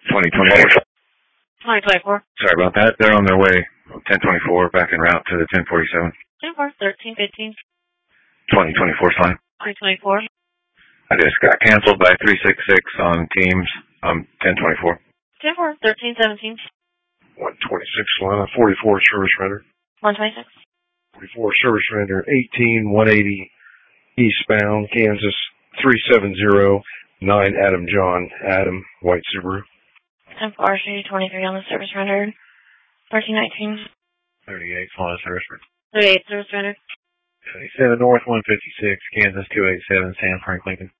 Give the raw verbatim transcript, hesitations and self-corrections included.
twenty twenty-four. twenty twenty-four. Sorry about that. They're on their way. ten twenty-four, back en route to the ten forty-seven. ten four, thirteen fifteen. twenty twenty-four fine. twenty twenty-four. I just got canceled by three six six on Teams. Um, ten twenty-four. ten four, thirteen seventeen. one twenty-six, Solana, forty-four, service render. one twenty-six. forty-four, service render, eighteen, one eighty, eastbound, Kansas, three seven zero nine, Adam John, Adam, white Subaru. ten four, C twenty-three on the service rendered. thirteen nineteen. thirty-eight, Solana service render. thirty-eight, service rendered. seventy-seven North, one fifty-six, Kansas, two eighty-seven, San Frank, Lincoln.